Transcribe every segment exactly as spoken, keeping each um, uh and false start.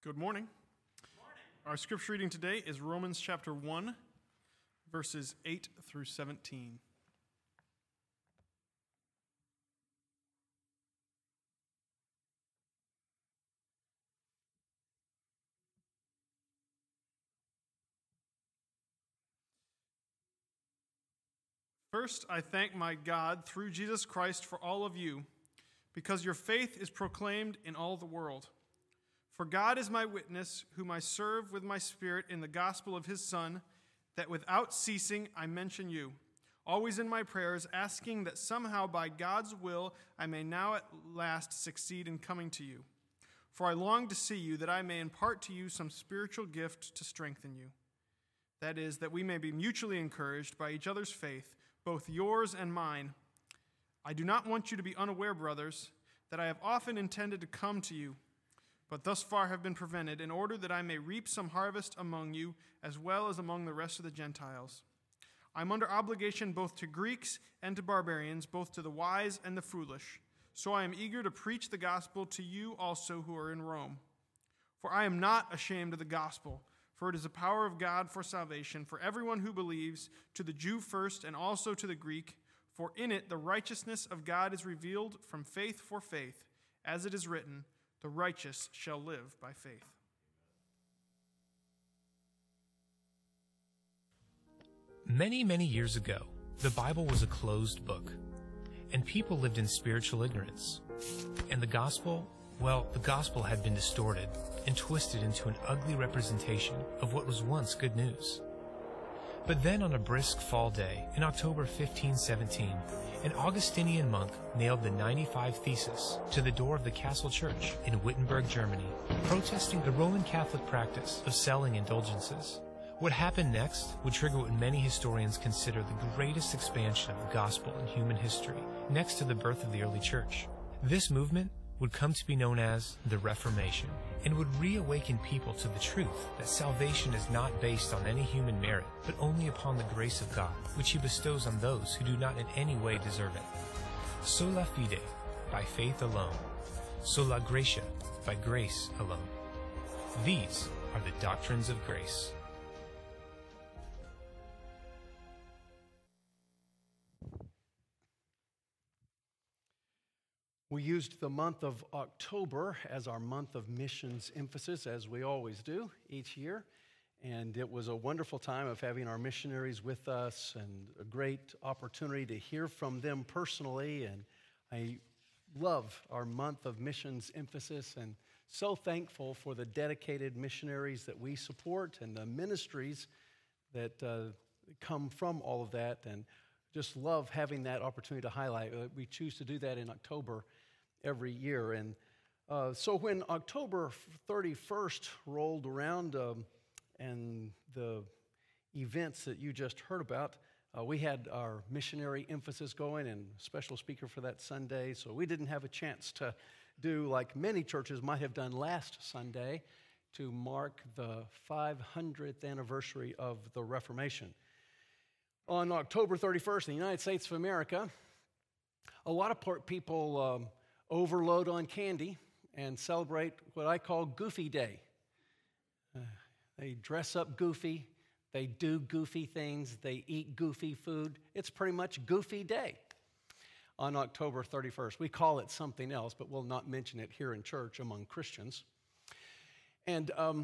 Good morning. Good morning. Our scripture reading today is Romans chapter one, verses eight through seventeen. First, I thank my God through Jesus Christ for all of you, because your faith is proclaimed in all the world. For God is my witness, whom I serve with my spirit in the gospel of his Son, that without ceasing I mention you, always in my prayers, asking that somehow by God's will I may now at last succeed in coming to you. For I long to see you, that I may impart to you some spiritual gift to strengthen you. That is, that we may be mutually encouraged by each other's faith, both yours and mine. I do not want you to be unaware, brothers, that I have often intended to come to you, but thus far have been prevented, in order that I may reap some harvest among you, as well as among the rest of the Gentiles. I am under obligation both to Greeks and to barbarians, both to the wise and the foolish. So I am eager to preach the gospel to you also who are in Rome. For I am not ashamed of the gospel, for it is the power of God for salvation, for everyone who believes, to the Jew first and also to the Greek. For in it the righteousness of God is revealed from faith for faith, as it is written, the righteous shall live by faith. Many, many years ago, the Bible was a closed book, and people lived in spiritual ignorance. And the gospel, well, the gospel had been distorted and twisted into an ugly representation of what was once good news. But then on a brisk fall day in October fifteen seventeen, an Augustinian monk nailed the ninety-five Theses to the door of the Castle Church in Wittenberg, Germany, protesting the Roman Catholic practice of selling indulgences. What happened next would trigger what many historians consider the greatest expansion of the gospel in human history, next to the birth of the early church. This movement would come to be known as the Reformation, and would reawaken people to the truth that salvation is not based on any human merit, but only upon the grace of God, which he bestows on those who do not in any way deserve it. Sola fide, by faith alone. Sola gratia, by grace alone. These are the doctrines of grace. We used the month of October as our month of missions emphasis, as we always do each year. And it was a wonderful time of having our missionaries with us and a great opportunity to hear from them personally. And I love our month of missions emphasis and so thankful for the dedicated missionaries that we support and the ministries that uh, come from all of that. And just love having that opportunity to highlight. We choose to do that in October every year. And uh, so when October thirty-first rolled around um, and the events that you just heard about, uh, we had our missionary emphasis going and special speaker for that Sunday. So we didn't have a chance to do like many churches might have done last Sunday to mark the five hundredth anniversary of the Reformation. On October thirty-first in the United States of America, a lot of people um, overload on candy and celebrate what I call Goofy Day. Uh, they dress up goofy, they do goofy things, they eat goofy food. It's pretty much Goofy Day on October thirty-first. We call it something else, but we'll not mention it here in church among Christians. And, um,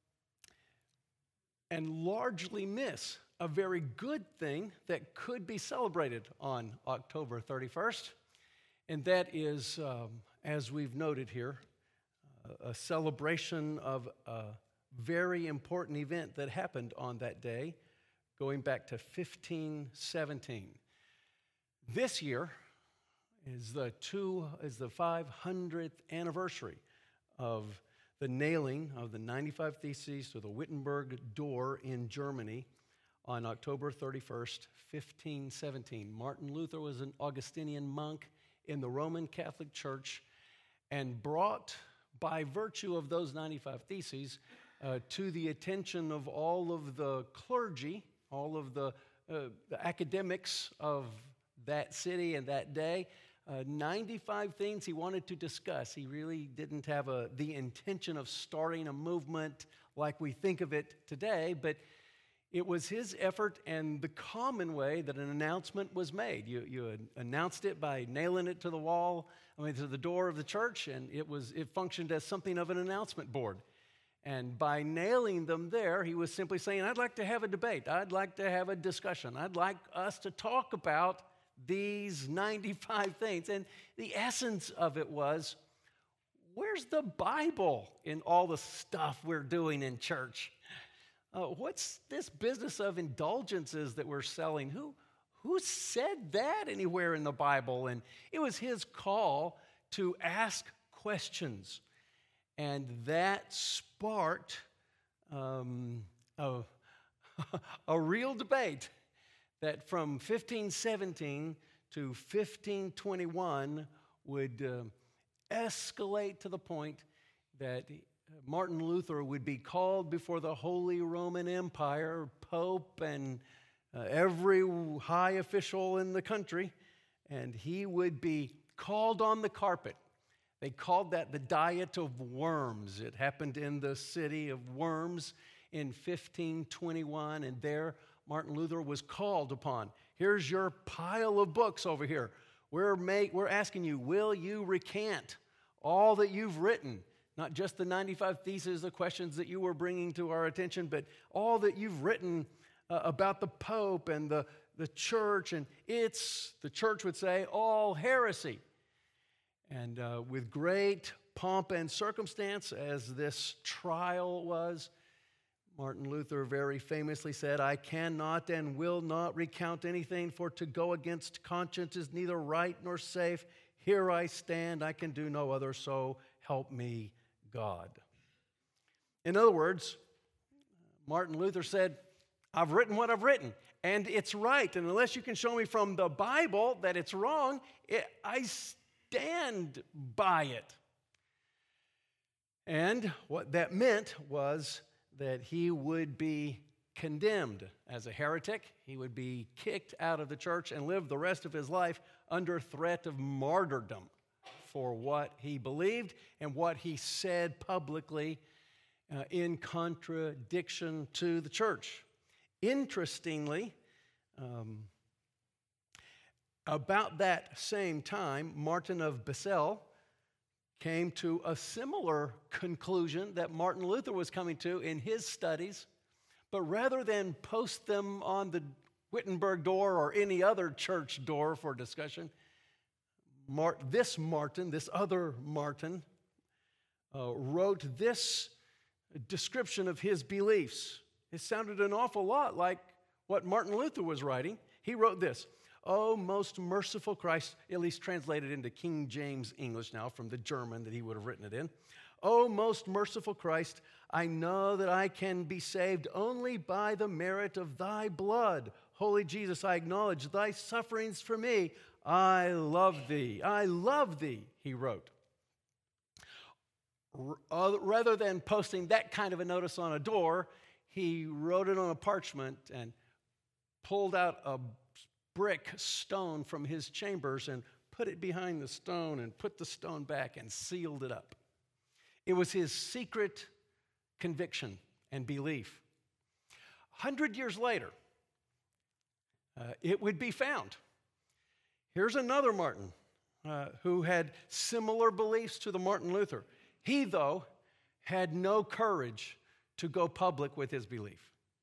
and largely miss a very good thing that could be celebrated on October thirty-first, and that is, um, as we've noted here, uh, a celebration of a very important event that happened on that day, going back to fifteen seventeen. This year is the two is the five hundredth anniversary of the nailing of the ninety-five Theses to the Wittenberg door in Germany on October thirty-first, fifteen seventeen. Martin Luther was an Augustinian monk in the Roman Catholic Church and brought, by virtue of those ninety-five Theses, uh, to the attention of all of the clergy, all of the, uh, the academics of that city and that day, uh, ninety-five things he wanted to discuss. He really didn't have a, the intention of starting a movement like we think of it today, but it was his effort and the common way that an announcement was made. You, you announced it by nailing it to the wall, I mean, to the door of the church, and it was it functioned as something of an announcement board. And by nailing them there, he was simply saying, I'd like to have a debate. I'd like to have a discussion. I'd like us to talk about these ninety-five things. And the essence of it was, where's the Bible in all the stuff we're doing in church? Uh, what's this business of indulgences that we're selling? Who, who said that anywhere in the Bible? And it was his call to ask questions. And that sparked um, a, a real debate that from fifteen seventeen to fifteen twenty-one would uh, escalate to the point that Martin Luther would be called before the Holy Roman Empire, Pope, and uh, every high official in the country, and he would be called on the carpet. They called that the Diet of Worms. It happened in the city of Worms in fifteen twenty-one, and there Martin Luther was called upon. Here's your pile of books over here. We're, make, we're asking you, will you recant all that you've written? Not just the ninety-five theses, the questions that you were bringing to our attention, but all that you've written uh, about the Pope and the, the church, and it's, the church would say, all heresy. And uh, with great pomp and circumstance, as this trial was, Martin Luther very famously said, I cannot and will not recount anything, for to go against conscience is neither right nor safe. Here I stand, I can do no other, so help me God. In other words, Martin Luther said, I've written what I've written, and it's right. And unless you can show me from the Bible that it's wrong, it, I stand by it. And what that meant was that he would be condemned as a heretic. He would be kicked out of the church and live the rest of his life under threat of martyrdom for what he believed and what he said publicly uh, in contradiction to the church. Interestingly, um, about that same time, Martin of Basel came to a similar conclusion that Martin Luther was coming to in his studies, but rather than post them on the Wittenberg door or any other church door for discussion, Mart, this Martin, this other Martin, uh, wrote this description of his beliefs. It sounded an awful lot like what Martin Luther was writing. He wrote this, O most merciful Christ, at least translated into King James English now from the German that he would have written it in. O most merciful Christ, I know that I can be saved only by the merit of thy blood. Holy Jesus, I acknowledge thy sufferings for me. I love thee. I love thee, he wrote. R- rather than posting that kind of a notice on a door, he wrote it on a parchment and pulled out a brick stone from his chambers and put it behind the stone and put the stone back and sealed it up. It was his secret conviction and belief. A hundred years later, uh, it would be found. Here's another Martin uh, who had similar beliefs to the Martin Luther. He, though, had no courage to go public with his belief.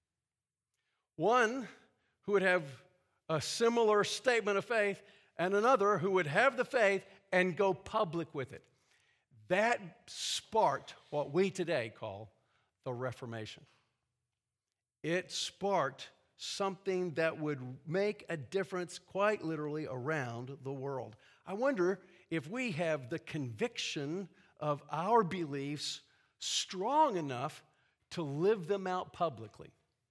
One who would have a similar statement of faith, and another who would have the faith and go public with it. That sparked what we today call the Reformation. It sparked something that would make a difference quite literally around the world. I wonder if we have the conviction of our beliefs strong enough to live them out publicly.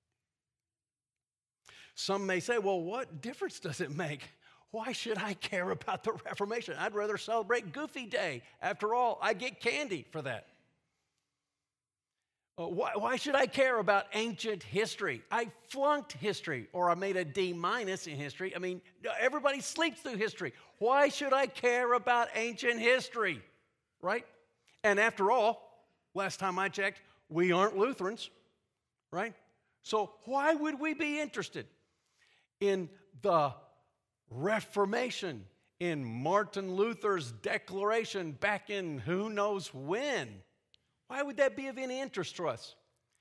Some may say, well, what difference does it make? Why should I care about the Reformation? I'd rather celebrate Goofy Day. After all, I get candy for that. Uh, why, why should I care about ancient history? I flunked history, or I made a D minus in history. I mean, everybody sleeps through history. Why should I care about ancient history, right? And after all, last time I checked, we aren't Lutherans, right? So why would we be interested in the Reformation, in Martin Luther's declaration back in who knows when? Why would that be of any interest to us?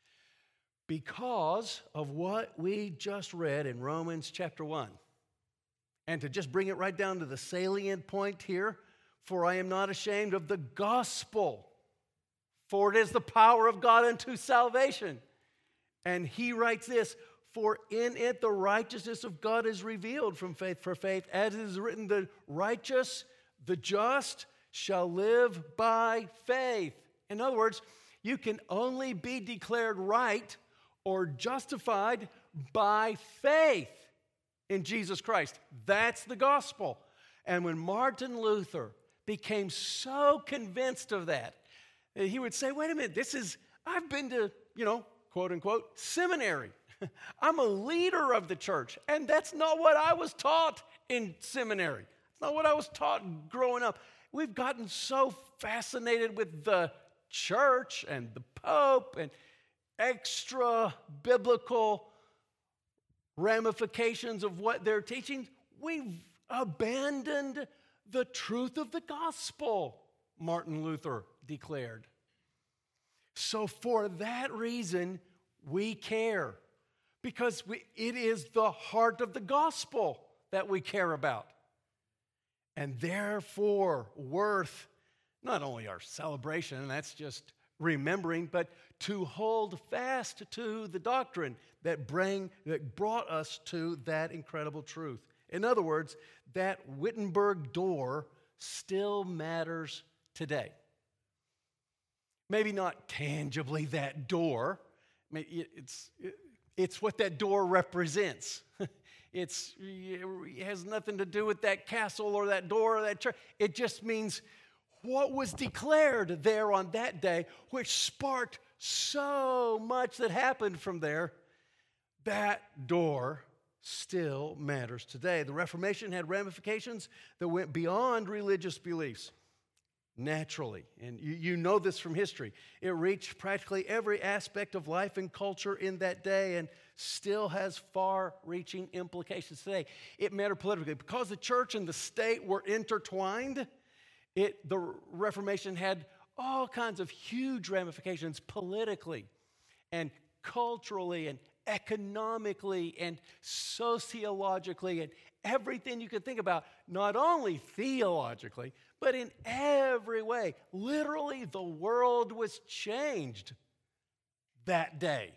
Because of what we just read in Romans chapter one. And to just bring it right down to the salient point here, for I am not ashamed of the gospel, for it is the power of God unto salvation. And he writes this, for in it the righteousness of God is revealed from faith for faith, as it is written, the righteous, the just shall live by faith. In other words, you can only be declared right or justified by faith in Jesus Christ. That's the gospel. And when Martin Luther became so convinced of that, he would say, wait a minute, this is, I've been to, you know, quote unquote, seminary. I'm a leader of the church, and that's not what I was taught in seminary. It's not what I was taught growing up. We've gotten so fascinated with the church and the Pope and extra biblical ramifications of what they're teaching. We've abandoned the truth of the gospel, Martin Luther declared. So for that reason, we care, because we, it is the heart of the gospel that we care about, and therefore worth not only our celebration, and that's just remembering, but to hold fast to the doctrine that bring that brought us to that incredible truth. In other words, that Wittenberg door still matters today. Maybe not tangibly that door. I mean, it's, it's what that door represents. It's, it has nothing to do with that castle or that door or that church. It just means what was declared there on that day, which sparked so much that happened from there. That door still matters today. The Reformation had ramifications that went beyond religious beliefs. Naturally, and you, you know this from history, it reached practically every aspect of life and culture in that day and still has far-reaching implications today. It mattered politically. Because the church and the state were intertwined, it, the Reformation had all kinds of huge ramifications politically and culturally and economically and sociologically and everything you could think about, not only theologically, but in every way. Literally, the world was changed that day.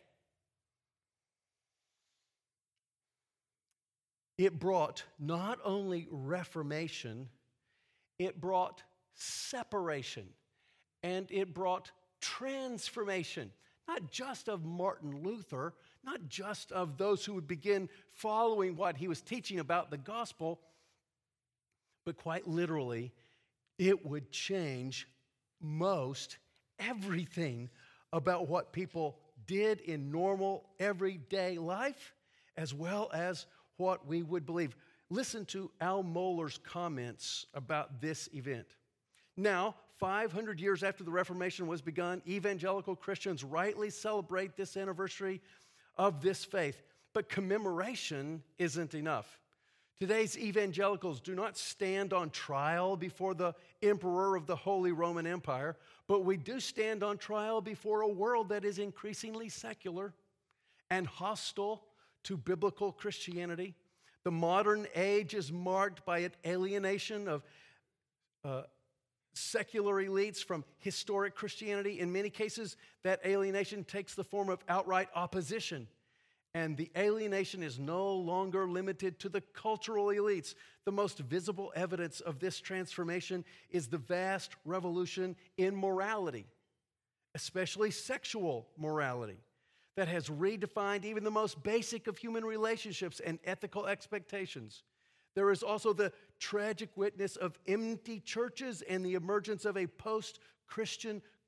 It brought not only reformation, it brought separation, and it brought transformation, not just of Martin Luther, not just of those who would begin following what he was teaching about the gospel, but quite literally, it would change most everything about what people did in normal, everyday life, as well as what we would believe. Listen to Al Mohler's comments about this event. Now, five hundred years after the Reformation was begun, evangelical Christians rightly celebrate this anniversary of this faith. But commemoration isn't enough. Today's evangelicals do not stand on trial before the emperor of the Holy Roman Empire, but we do stand on trial before a world that is increasingly secular and hostile to biblical Christianity. The modern age is marked by an alienation of uh, secular elites from historic Christianity. In many cases, that alienation takes the form of outright opposition. And the alienation is no longer limited to the cultural elites. The most visible evidence of this transformation is the vast revolution in morality, especially sexual morality, that has redefined even the most basic of human relationships and ethical expectations. There is also the tragic witness of empty churches and the emergence of a post-Christian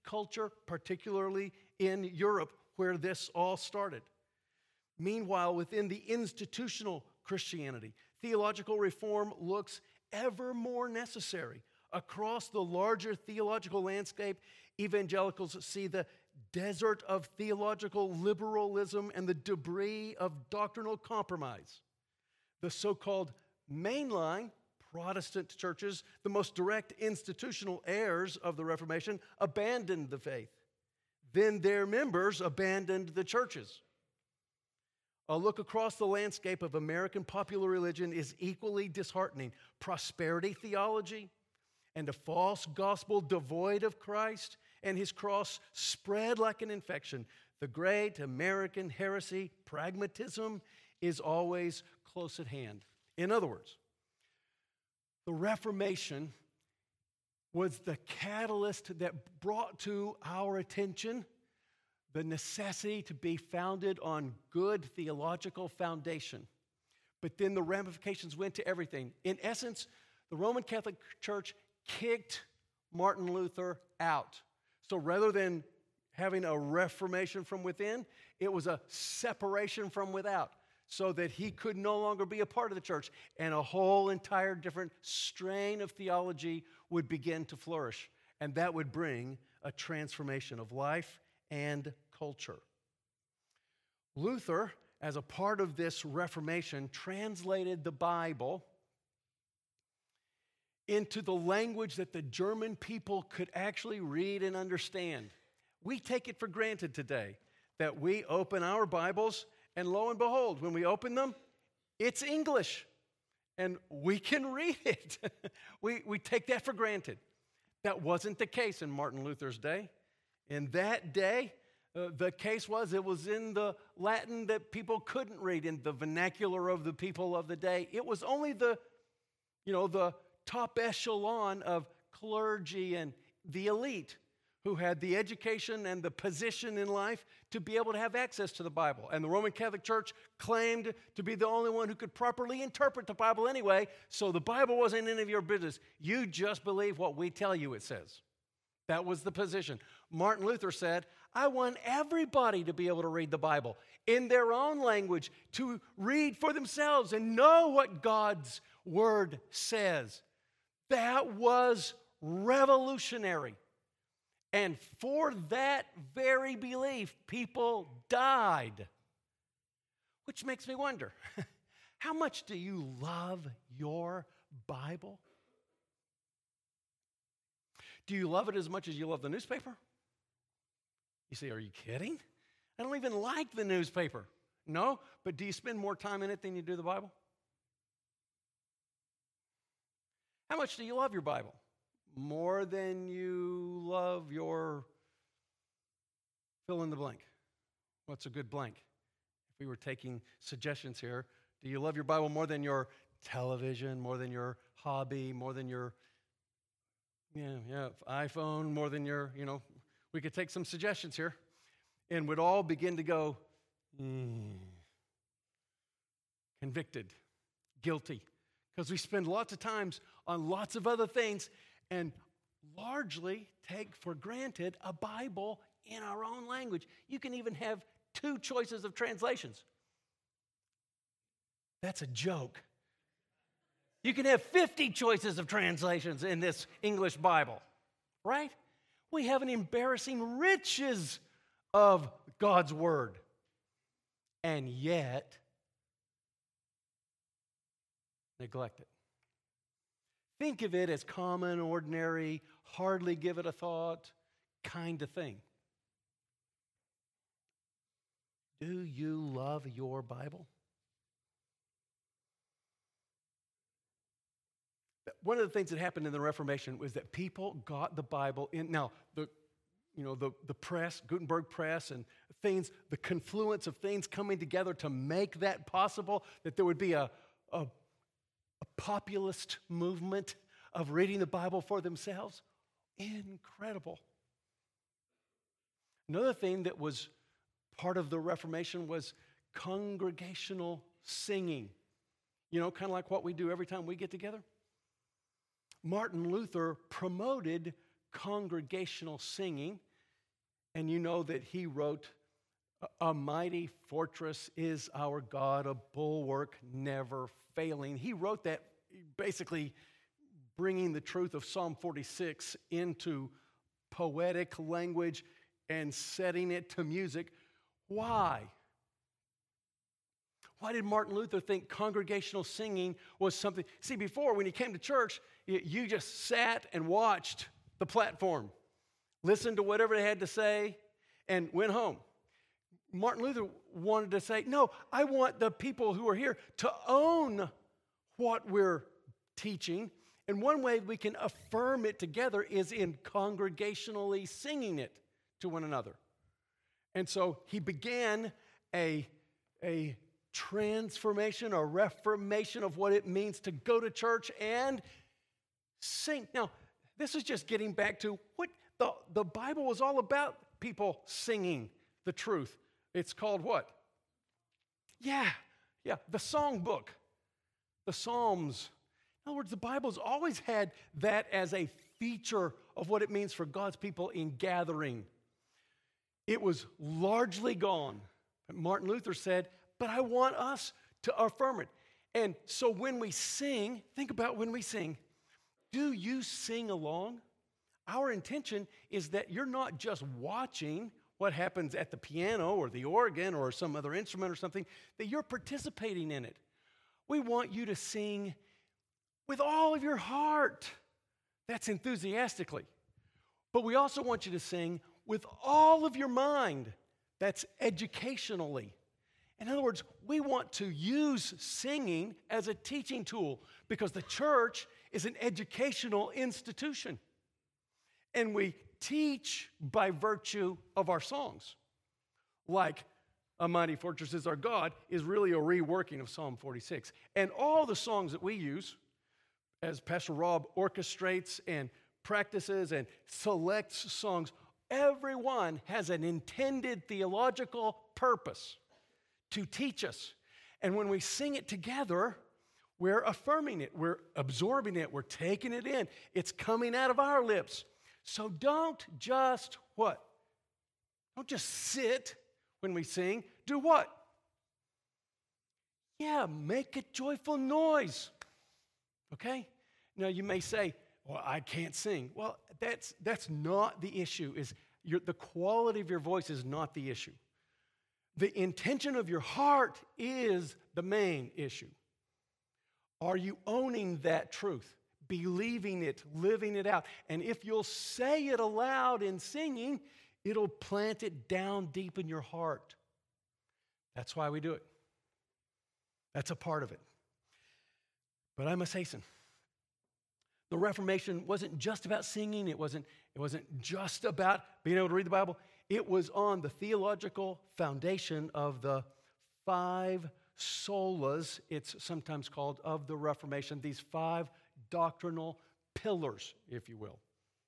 culture, particularly in Europe, where this all started. Meanwhile, within the institutional Christianity, theological reform looks ever more necessary. Across the larger theological landscape, evangelicals see the desert of theological liberalism and the debris of doctrinal compromise. The so-called mainline Protestant churches, the most direct institutional heirs of the Reformation, abandoned the faith. Then their members abandoned the churches. A look across the landscape of American popular religion is equally disheartening. Prosperity theology and a false gospel devoid of Christ and his cross spread like an infection. The great American heresy, pragmatism, is always close at hand. In other words, the Reformation was the catalyst that brought to our attention the necessity to be founded on good theological foundation. But then the ramifications went to everything. In essence, the Roman Catholic Church kicked Martin Luther out. So rather than having a reformation from within, it was a separation from without, so that he could no longer be a part of the church, and a whole entire different strain of theology would begin to flourish. And that would bring a transformation of life and culture. Luther, as a part of this Reformation, translated the Bible into the language that the German people could actually read and understand. We take it for granted today that we open our Bibles, and lo and behold, when we open them, it's English, and we can read it. we, we take that for granted. That wasn't the case in Martin Luther's day. In that day, uh, the case was it was in the Latin that people couldn't read, in the vernacular of the people of the day. It was only the, you know, the top echelon of clergy and the elite who had the education and the position in life to be able to have access to the Bible. And the Roman Catholic Church claimed to be the only one who could properly interpret the Bible anyway, so the Bible wasn't any of your business. You just believe what we tell you it says. That was the position. Martin Luther said, I want everybody to be able to read the Bible in their own language, to read for themselves and know what God's Word says. That was revolutionary. And for that very belief, people died. Which makes me wonder, how much do you love your Bible? Do you love it as much as you love the newspaper? You say, are you kidding? I don't even like the newspaper. No, but do you spend more time in it than you do the Bible? How much do you love your Bible? More than you love your fill in the blank. What's a good blank? If we were taking suggestions here, do you love your Bible more than your television, more than your hobby, more than your yeah, yeah, iPhone, more than your, you know, we could take some suggestions here and would all begin to go, mm, convicted, guilty, because we spend lots of times on lots of other things and largely take for granted a Bible in our own language. You can even have two choices of translations. That's a joke. You can have fifty choices of translations in this English Bible, right? We have an embarrassing riches of God's Word. And yet, neglect it. Think of it as common, ordinary, hardly give it a thought kind of thing. Do you love your Bible? One of the things that happened in the Reformation was that people got the Bible in. Now, the you know the, the press, Gutenberg press, and things, the confluence of things coming together to make that possible, that there would be a, a, a populist movement of reading the Bible for themselves. Incredible. Another thing that was part of the Reformation was congregational singing. You know, kind of like what we do every time we get together. Martin Luther promoted congregational singing And you know that he wrote, "A mighty fortress is our God, a bulwark never failing." He wrote that basically bringing the truth of Psalm forty-six into poetic language and setting it to music. Why? Why did Martin Luther think congregational singing was something? See, before, when you came to church, you just sat and watched the platform, listened to whatever they had to say, and went home. Martin Luther wanted to say, no, I want the people who are here to own what we're teaching. And one way we can affirm it together is in congregationally singing it to one another. And so he began a, a transformation, a reformation of what it means to go to church and sing. Now, this is just getting back to what the, the Bible was all about, people singing the truth. It's called what? Yeah, yeah, the songbook, the Psalms. In other words, the Bible's always had that as a feature of what it means for God's people in gathering. It was largely gone. Martin Luther said, but I want us to affirm it. And so when we sing, think about when we sing. Do you sing along? Our intention is that you're not just watching what happens at the piano or the organ or some other instrument or something, that you're participating in it. We want you to sing with all of your heart. That's enthusiastically. But we also want you to sing with all of your mind. That's educationally. In other words, we want to use singing as a teaching tool because the church is an educational institution. And we teach by virtue of our songs. Like, "A Mighty Fortress is Our God" is really a reworking of Psalm forty-six. And all the songs that we use, as Pastor Rob orchestrates and practices and selects songs, every one has an intended theological purpose to teach us. And when we sing it together, we're affirming it, we're absorbing it, we're taking it in. It's coming out of our lips. So don't just what? Don't just sit when we sing. Do what? Yeah, make a joyful noise. Okay? Now you may say, well, I can't sing. Well, that's that's not the issue. Is your, the quality of your voice is not the issue. The intention of your heart is the main issue. Are you owning that truth? Believing it, living it out. And if you'll say it aloud in singing, it'll plant it down deep in your heart. That's why we do it. That's a part of it. But I must hasten. The Reformation wasn't just about singing. It wasn't, it wasn't just about being able to read the Bible. It was on the theological foundation of the five solas, it's sometimes called, of the Reformation. These five doctrinal pillars, if you will.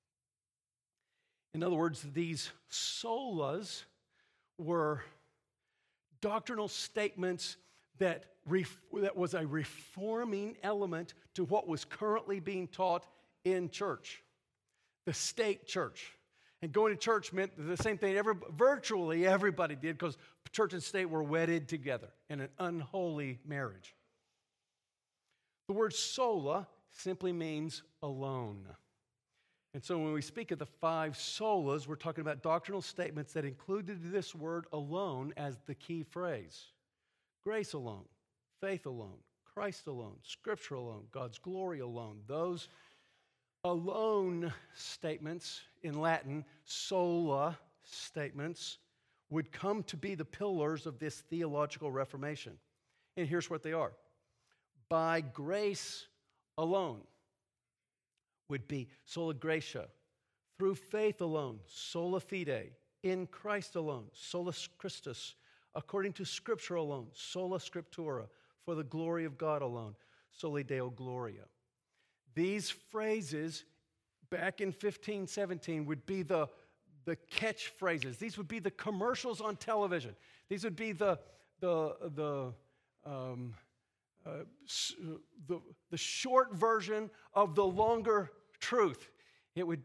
In other words, these solas were doctrinal statements that, ref- that was a reforming element to what was currently being taught in church, the state church. And going to church meant the same thing every, virtually everybody did, because church and state were wedded together in an unholy marriage. The word sola simply means alone. And so when we speak of the five solas, we're talking about doctrinal statements that included this word alone as the key phrase. Grace alone, faith alone, Christ alone, Scripture alone, God's glory alone. Those alone statements, in Latin, sola statements, would come to be the pillars of this theological reformation. And here's what they are. By grace alone would be sola gratia. Through faith alone, sola fide. In Christ alone, sola Christus. According to Scripture alone, sola scriptura. For the glory of God alone, soli Deo gloria. These phrases back in fifteen seventeen would be the, the catchphrases. These would be the commercials on television. These would be the, the, the, um, uh, the, the short version of the longer truth. It would be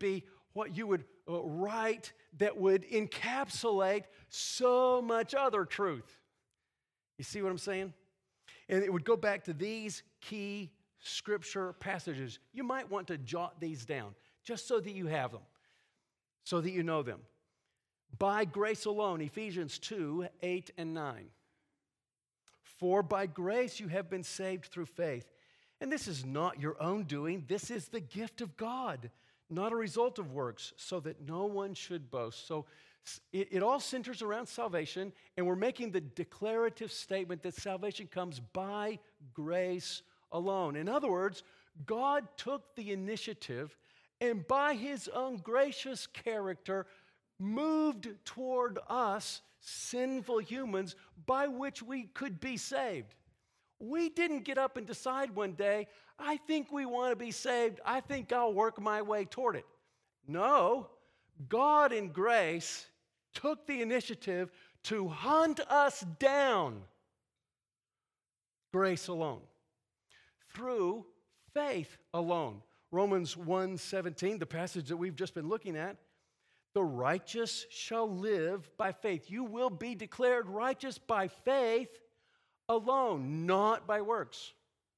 what you would uh, write that would encapsulate so much other truth. You see what I'm saying? And it would go back to these key scripture passages. You might want to jot these down just so that you have them, so that you know them. By grace alone, Ephesians two, eight and nine. For by grace you have been saved through faith. And this is not your own doing. This is the gift of God, not a result of works, so that no one should boast. So it, it all centers around salvation, and we're making the declarative statement that salvation comes by grace alone. In other words, God took the initiative and by his own gracious character moved toward us, sinful humans, by which we could be saved. We didn't get up and decide one day, I think we want to be saved. I think I'll work my way toward it. No, God in grace took the initiative to hunt us down. Grace alone. Through faith alone. Romans one seventeen, the passage that we've just been looking at, the righteous shall live by faith. You will be declared righteous by faith alone, not by works.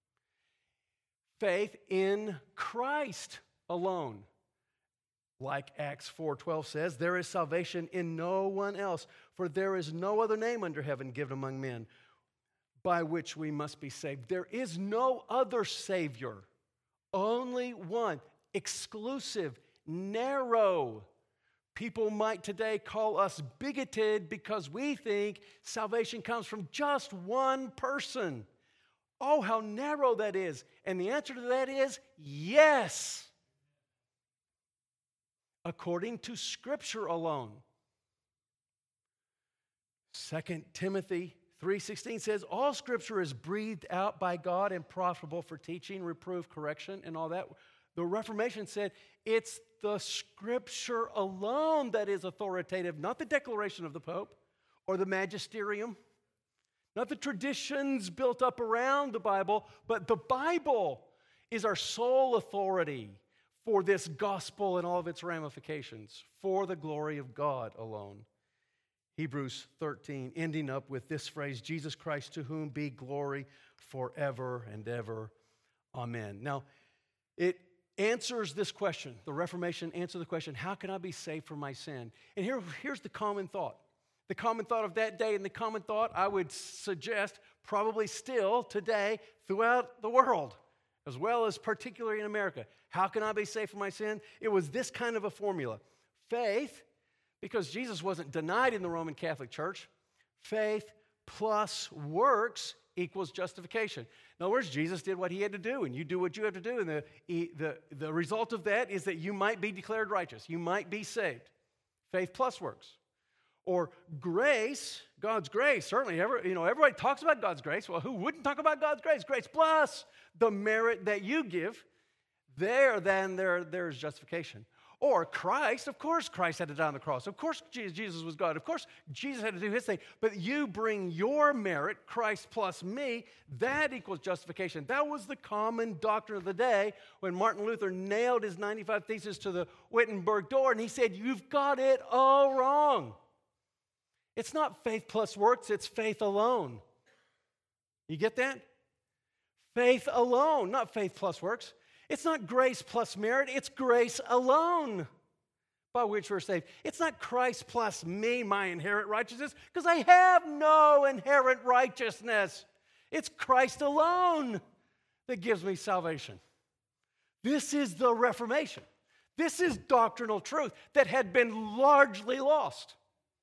Faith in Christ alone. Like Acts four twelve says, there is salvation in no one else, for there is no other name under heaven given among men by which we must be saved. There is no other Savior, only one, exclusive, narrow. People might today call us bigoted because we think salvation comes from just one person. Oh, how narrow that is. And the answer to that is yes. According to Scripture alone. Second Timothy three sixteen says, all Scripture is breathed out by God and profitable for teaching, reproof, correction, and all that. The Reformation said it's the Scripture alone that is authoritative, not the declaration of the Pope or the magisterium, not the traditions built up around the Bible, but the Bible is our sole authority for this gospel and all of its ramifications, for the glory of God alone. Hebrews thirteen, ending up with this phrase, Jesus Christ, to whom be glory forever and ever. Amen. Now, it answers this question. The Reformation answered the question, how can I be saved from my sin? And here, here's the common thought. The common thought of that day and the common thought, I would suggest, probably still today throughout the world, as well as particularly in America. How can I be saved from my sin? It was this kind of a formula. Faith, because Jesus wasn't denied in the Roman Catholic Church, faith plus works equals justification. In other words, Jesus did what he had to do, and you do what you have to do, and the, the, the result of that is that you might be declared righteous. You might be saved. Faith plus works. Or grace, God's grace, certainly, every, you know, everybody talks about God's grace. Well, who wouldn't talk about God's grace? Grace plus the merit that you give. There, then, there, there's justification. Or Christ, of course Christ had to die on the cross. Of course Jesus was God. Of course Jesus had to do his thing. But you bring your merit, Christ plus me, that equals justification. That was the common doctrine of the day when Martin Luther nailed his ninety-five Theses to the Wittenberg door and he said, you've got it all wrong. It's not faith plus works, it's faith alone. You get that? Faith alone, not faith plus works. It's not grace plus merit, it's grace alone by which we're saved. It's not Christ plus me, my inherent righteousness, because I have no inherent righteousness. It's Christ alone that gives me salvation. This is the Reformation. This is doctrinal truth that had been largely lost.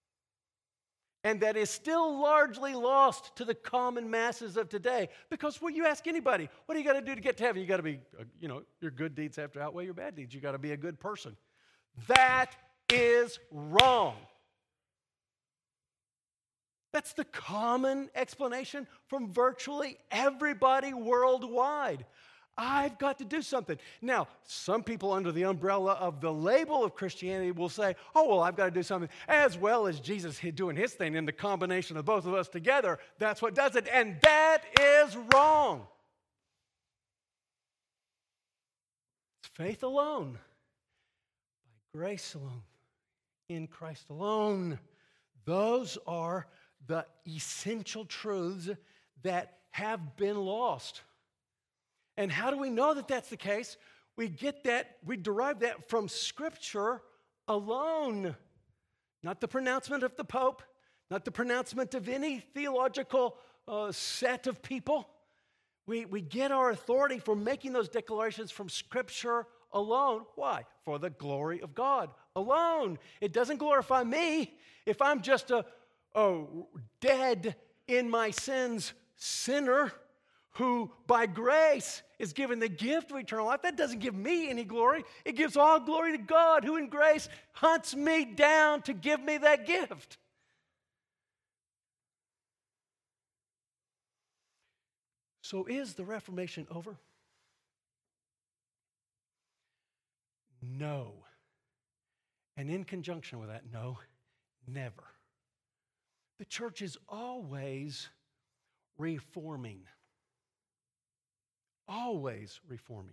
And that is still largely lost to the common masses of today. Because when you ask anybody, what do you got to do to get to heaven? You got to be, you know, your good deeds have to outweigh your bad deeds. You got to be a good person. That is wrong. That's the common explanation from virtually everybody worldwide. I've got to do something. Now, some people under the umbrella of the label of Christianity will say, oh, well, I've got to do something, as well as Jesus doing his thing, and the combination of both of us together, that's what does it. And that is wrong. It's faith alone. grace alone, in Christ alone. Those are the essential truths that have been lost. And how do we know that that's the case? We get that, we derive that from Scripture alone. Not the pronouncement of the Pope, not the pronouncement of any theological uh, set of people. We, we get our authority for making those declarations from Scripture alone. Why? For the glory of God alone. It doesn't glorify me if I'm just a, a dead in my sins sinner who by grace is given the gift of eternal life. That doesn't give me any glory. It gives all glory to God, who in grace hunts me down to give me that gift. So is the Reformation over? No. And in conjunction with that, no, never. The church is always reforming. Always reforming.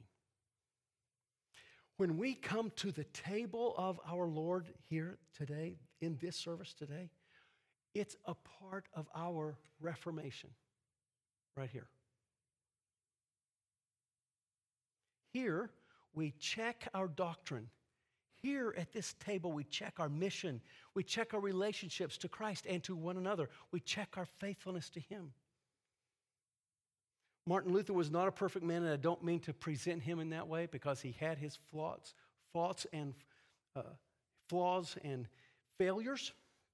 When we come to the table of our Lord here today, in this service today, it's a part of our reformation. Right here. Here, we check our doctrine. Here at this table, we check our mission. We check our relationships to Christ and to one another. We check our faithfulness to Him. Martin Luther was not a perfect man, and I don't mean to present him in that way because he had his flaws, faults and uh, flaws and failures.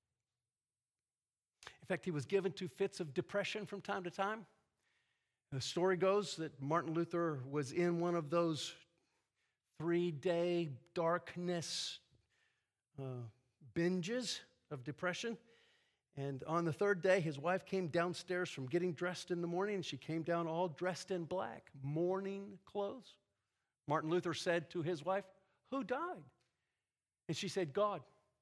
In fact, he was given to fits of depression from time to time. The story goes that Martin Luther was in one of those three-day darkness uh, binges of depression. And on the third day, his wife came downstairs from getting dressed in the morning, and she came down all dressed in black, mourning clothes. Martin Luther said to his wife, "Who died?" And she said, "God."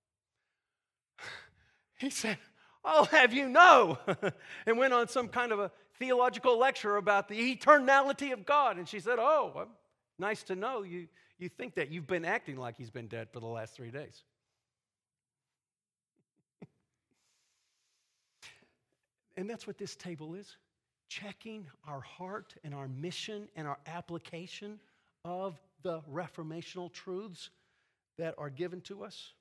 He said, "I'll have you know," and went on some kind of a theological lecture about the eternality of God. And she said, "Oh, well, nice to know you, you think that. You've been acting like he's been dead for the last three days. And that's what this table is, checking our heart and our mission and our application of the reformational truths that are given to us.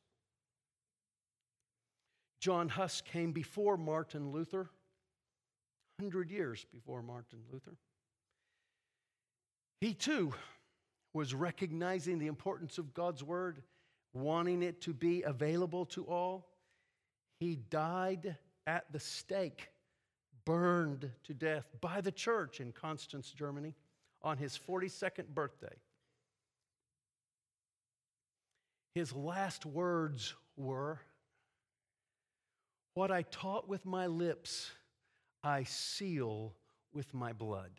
John Huss came before Martin Luther, one hundred years before Martin Luther. He too was recognizing the importance of God's word, wanting it to be available to all. He died at the stake, burned to death by the church in Constance, Germany, on his forty-second birthday. His last words were, "What I taught with my lips, I seal with my blood."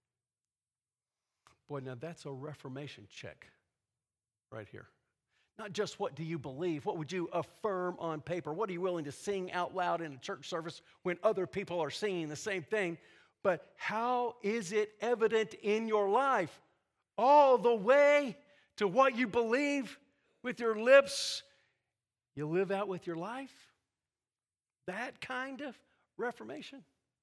Boy, now that's a Reformation check right here. Not just what do you believe, what would you affirm on paper, what are you willing to sing out loud in a church service when other people are singing the same thing, but how is it evident in your life? All the way to what you believe with your lips, you live out with your life? That kind of Reformation?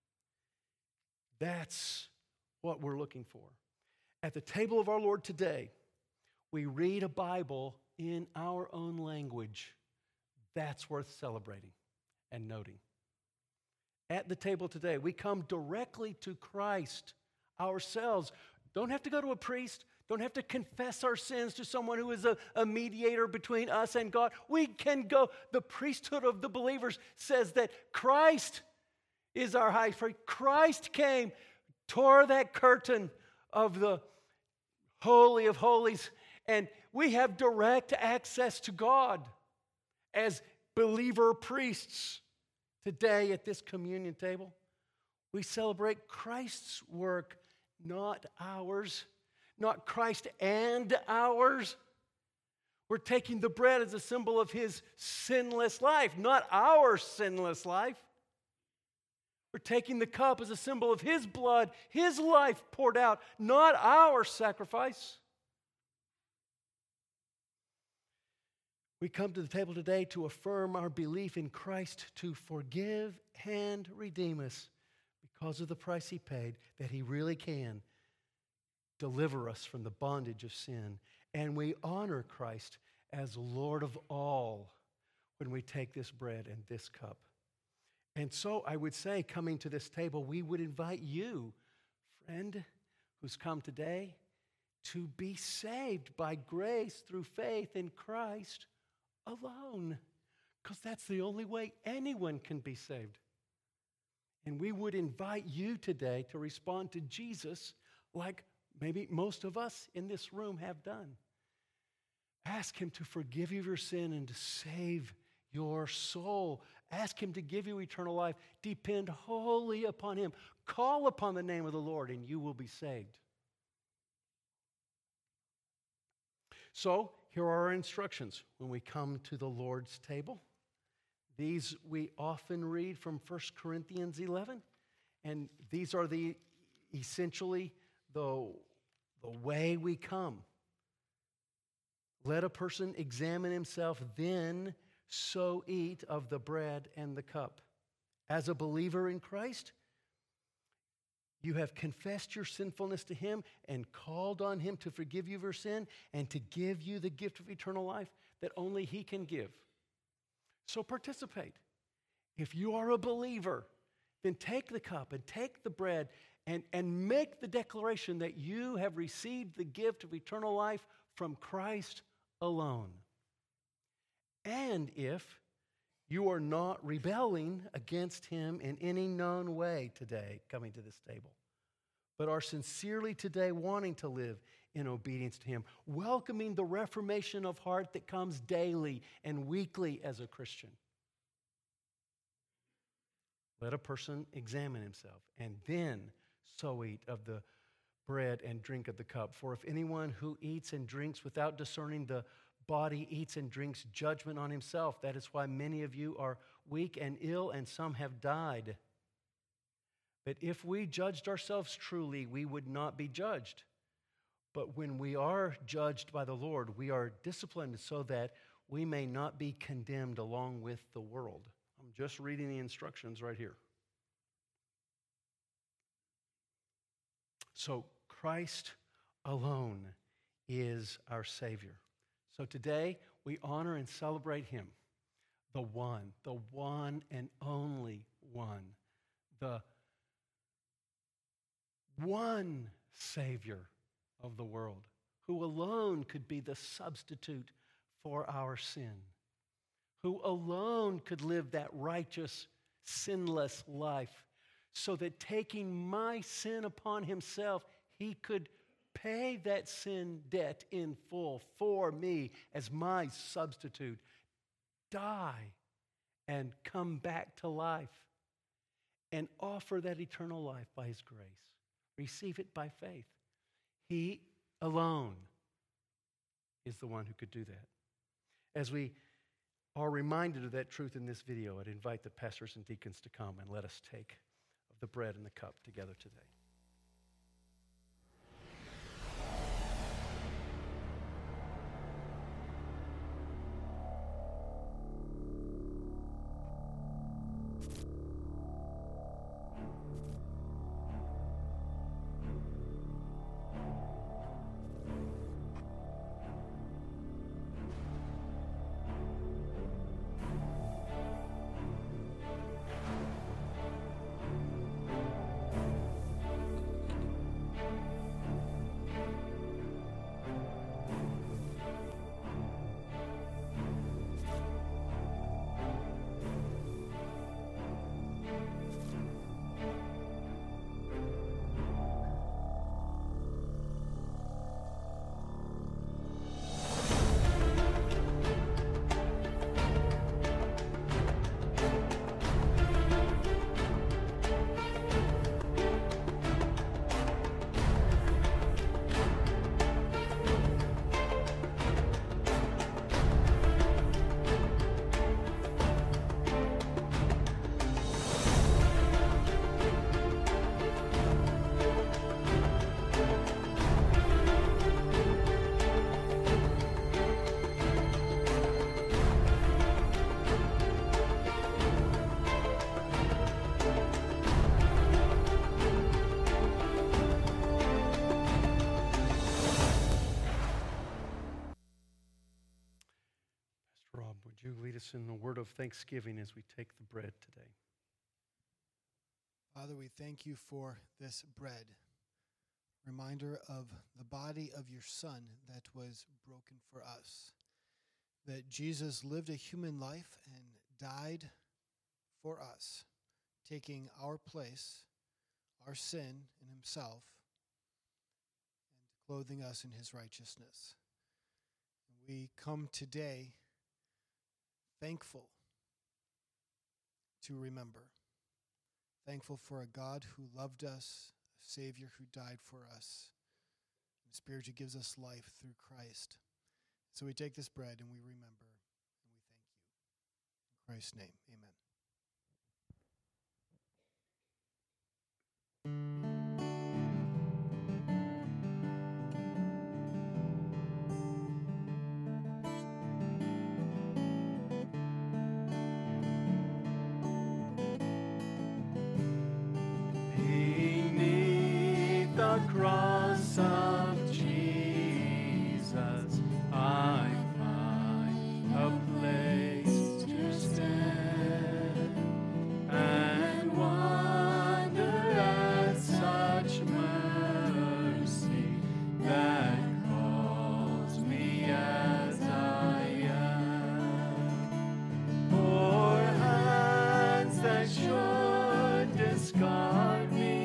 That's what we're looking for. At the table of our Lord today, we read a Bible in our own language. That's worth celebrating and noting. At the table today, we come directly to Christ ourselves. Don't have to go to a priest. Don't have to confess our sins to someone who is a, a mediator between us and God. We can go. The priesthood of the believers says that Christ is our high priest. Christ came, tore that curtain of the Holy of Holies, and we have direct access to God as believer priests. Today at this communion table, we celebrate Christ's work, not ours, not Christ and ours. We're taking the bread as a symbol of His sinless life, not our sinless life. We're taking the cup as a symbol of His blood, His life poured out, not our sacrifice. We come to the table today to affirm our belief in Christ to forgive and redeem us because of the price he paid, that he really can deliver us from the bondage of sin. And we honor Christ as Lord of all when we take this bread and this cup. And so I would say, coming to this table, we would invite you, friend, who's come today, to be saved by grace through faith in Christ alone, because that's the only way anyone can be saved. And we would invite you today to respond to Jesus like maybe most of us in this room have done. Ask him to forgive you your sin and to save your soul. Ask him to give you eternal life. Depend wholly upon him. Call upon the name of the Lord and you will be saved. So, here are our instructions when we come to the Lord's table. These we often read from First Corinthians eleven, and these are the essentially the, the way we come. Let a person examine himself, then so eat of the bread and the cup. As a believer in Christ, you have confessed your sinfulness to him and called on him to forgive you of your sin and to give you the gift of eternal life that only he can give. So participate. If you are a believer, then take the cup and take the bread and, and make the declaration that you have received the gift of eternal life from Christ alone. And if you are not rebelling against him in any known way today, coming to this table, but are sincerely today wanting to live in obedience to him, welcoming the reformation of heart that comes daily and weekly as a Christian, let a person examine himself and then so eat of the bread and drink of the cup. For if anyone who eats and drinks without discerning the body eats and drinks judgment on himself. That is why many of you are weak and ill, and some have died. But if we judged ourselves truly, we would not be judged. But when we are judged by the Lord, we are disciplined so that we may not be condemned along with the world. I'm just reading the instructions right here. So Christ alone is our Savior. So today, we honor and celebrate him, the one, the one and only one, the one Savior of the world, who alone could be the substitute for our sin, who alone could live that righteous, sinless life, so that taking my sin upon himself, he could pay that sin debt in full for me as my substitute, die and come back to life and offer that eternal life by his grace. Receive it by faith. He alone is the one who could do that. As we are reminded of that truth in this video, I'd invite the pastors and deacons to come and let us take of the bread and the cup together today. us in the word of thanksgiving as we take the bread today. Father, we thank you for this bread, reminder of the body of your Son that was broken for us, that Jesus lived a human life and died for us, taking our place, our sin in himself, and clothing us in his righteousness. We come today thankful to remember. Thankful for a God who loved us, a Savior who died for us, and a Spirit who gives us life through Christ. So we take this bread and we remember, and we thank you. In Christ's name, amen. Cross of Jesus, I find a place to stand and wonder at such mercy that calls me as I am. For hands that should discard me,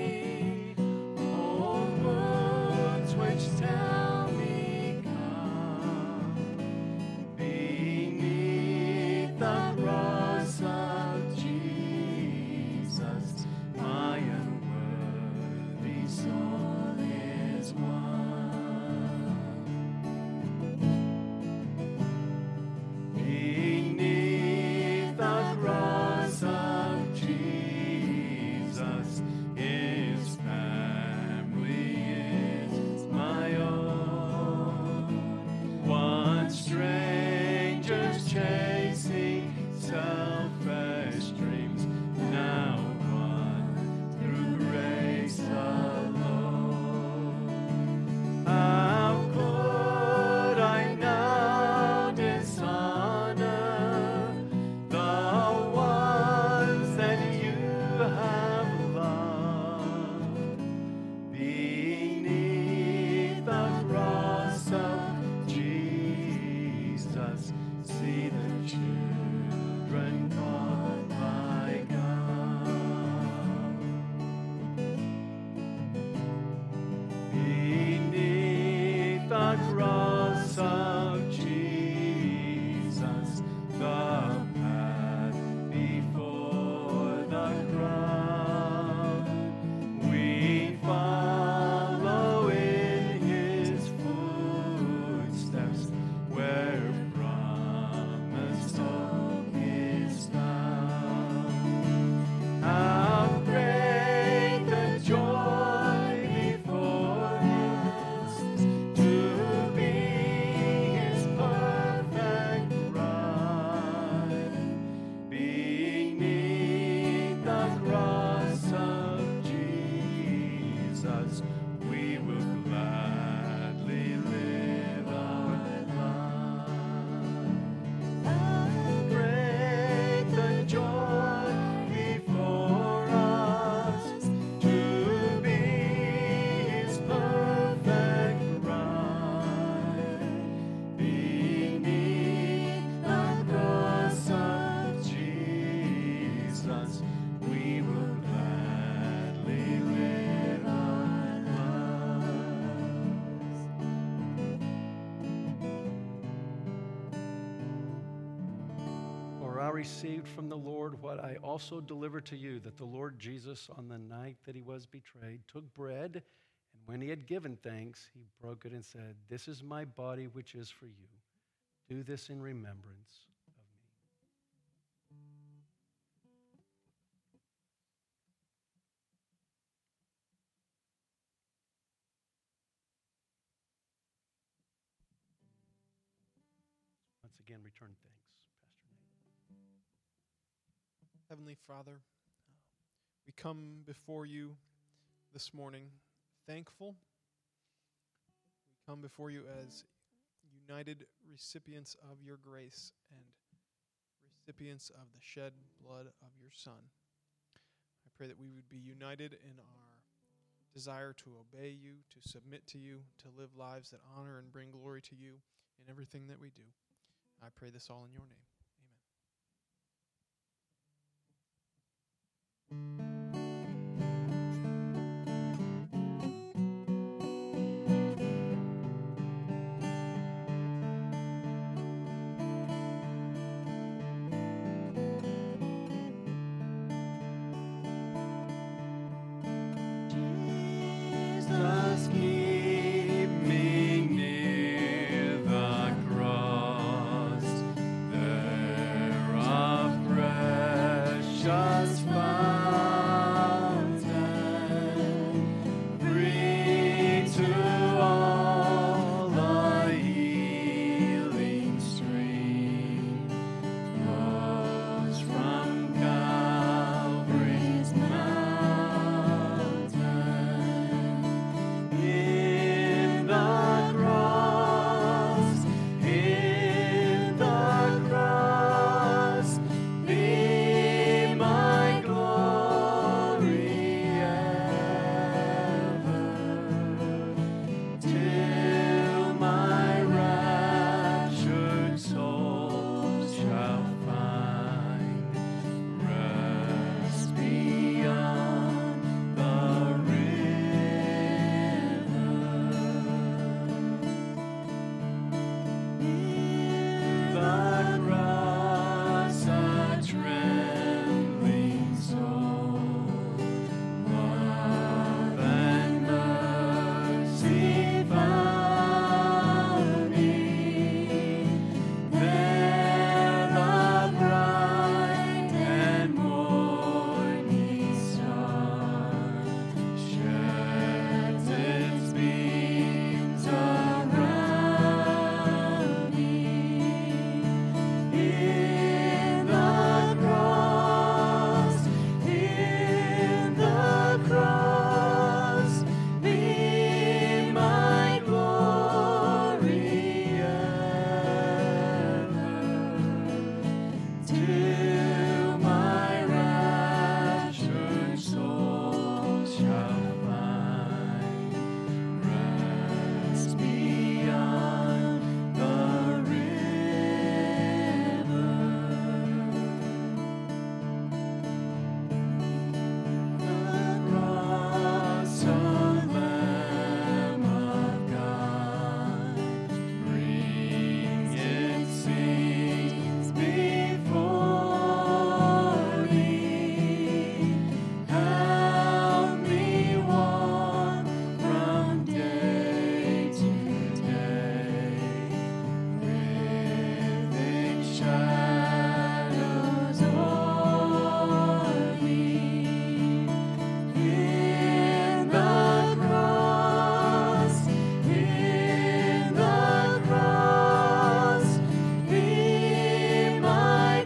tell me come beneath the cross of Jesus, my unworthy soul is won. Beneath the cross of Jesus is family. Strangers chasing selfish dreams, now one through grace alone. How could I now dishonor the ones that you have loved? Beneath the cross of see the children called by God. Beneath the cross of Jesus, the path before the crowd, we follow in his footsteps where we will gladly live our life. How great the joy before us to be his perfect bride. Beneath the cross of Jesus, we will gladly live our I received from the Lord what I also delivered to you, that the Lord Jesus, on the night that he was betrayed, took bread, and when he had given thanks, he broke it and said, "This is my body, which is for you. Do this in remembrance of me." Once again, return thanks. Heavenly Father, we come before you this morning thankful. We come before you as united recipients of your grace and recipients of the shed blood of your Son. I pray that we would be united in our desire to obey you, to submit to you, to live lives that honor and bring glory to you in everything that we do. I pray this all in your name. Jesus, keep me near the cross, there of precious fountain, free to all the healing stream, flows from Calvary's mountain. In the cross, in the cross, be my glory ever, till my raptured soul shall find rest beyond the river. The cross, a trembling soul, love and mercy found me. There the bright and morning star sheds its beams around me. In the cross, in the cross, be my glory ever, till my raptured soul shall find rest beyond the river. The cross, O Lamb of God, bring its sins before thee. Help me walk from day to day with its shadows o'er me. In the cross, in the cross, be my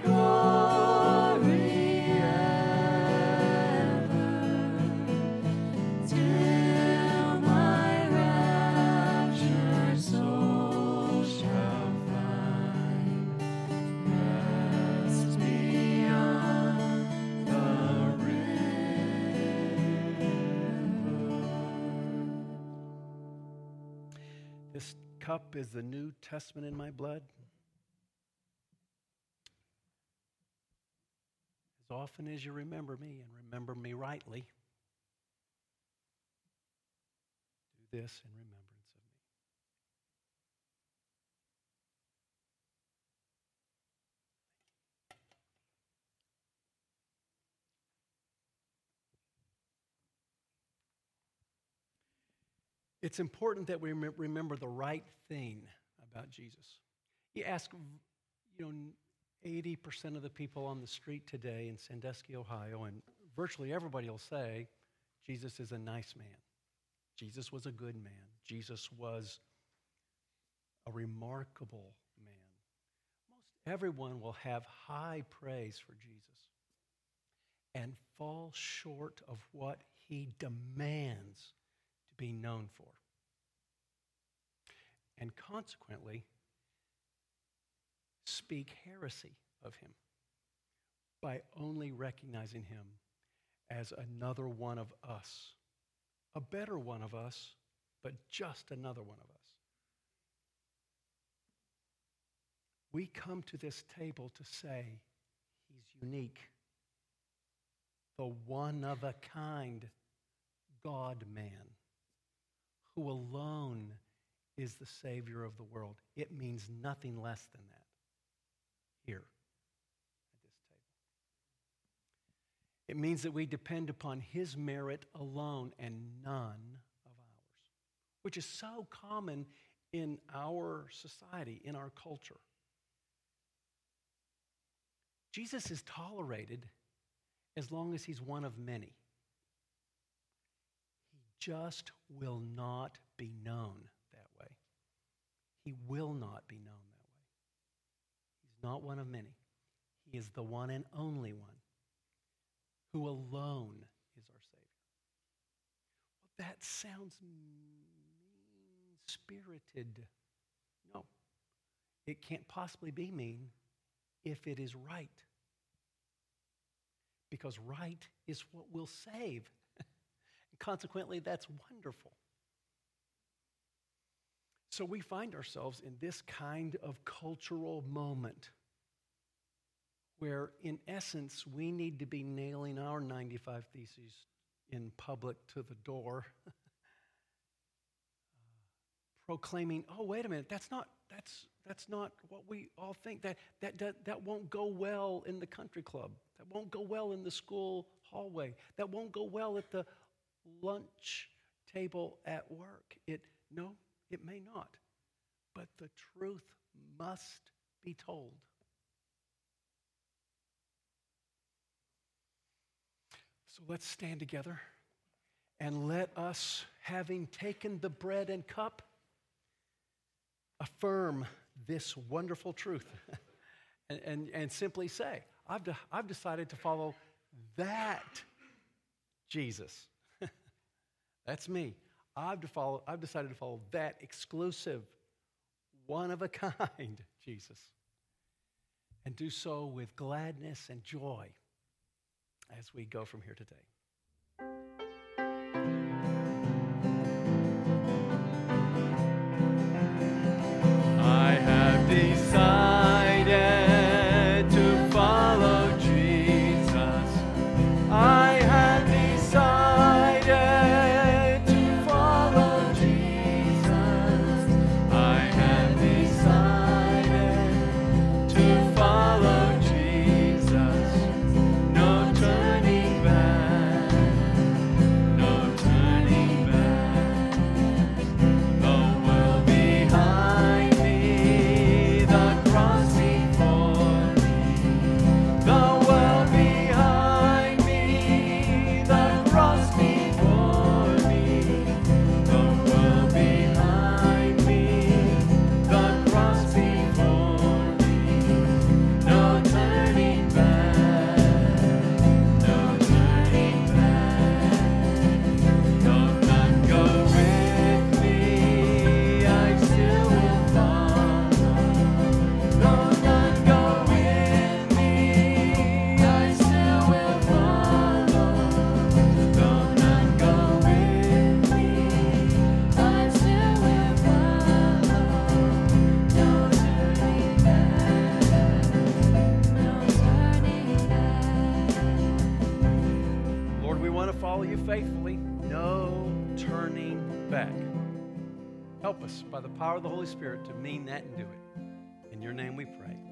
glory ever, till my raptured soul shall find rest beyond the river. This cup is the New Testament in my blood. As often as you remember me, and remember me rightly, do this in remembrance of me. It's important that we rem- remember the right thing about Jesus. You ask, you know, eighty percent of the people on the street today in Sandusky, Ohio, and virtually everybody will say, Jesus is a nice man. Jesus was a good man. Jesus was a remarkable man. Most everyone will have high praise for Jesus and fall short of what he demands to be known for. And consequently, speak heresy of him. by only recognizing him as another one of us, a better one of us, but just another one of us. We come to this table to say he's unique, the one-of-a-kind God-man, who alone is the Savior of the world. It means nothing less than that here at this table. It means that we depend upon his merit alone and none of ours, which is so common in our society, in our culture. Jesus is tolerated as long as he's one of many. He just will not be known that way. He will not be known that way. He's not one of many. He is the one and only one who alone is our Savior. Well, that sounds mean-spirited. No, it can't possibly be mean if it is right. Because right is what will save. And consequently, that's wonderful. So we find ourselves in this kind of cultural moment where, in essence, we need to be nailing our ninety-five Theses in public to the door, uh, proclaiming, oh, wait a minute, that's not, that's, that's not what we all think. That, that, that, that won't go well in the country club. That won't go well in the school hallway. That won't go well at the lunch table at work. It, no, it may not. But the truth must be told. So let's stand together and let us, having taken the bread and cup, affirm this wonderful truth and, and, and simply say, I've, de- I've decided to follow that Jesus. That's me. I've, to follow, I've decided to follow that exclusive, one-of-a-kind Jesus, and do so with gladness and joy as we go from here today. I have decided to follow Jesus. I have decided to follow Jesus. I have decided to follow Jesus. No turning back, no turning back. The world behind me, the cross before me. The world behind me, the cross before me. The world behind me, the cross before me. No turning back, no turning back. Don't not go with me, I still will follow. Don't not go with me, I still will follow. Don't not go with me, I still will follow. No turning back, no turning back. Lord, we want to follow you faithfully. No turning back. Help us by the power of the Holy Spirit to mean that and do it. In your name we pray.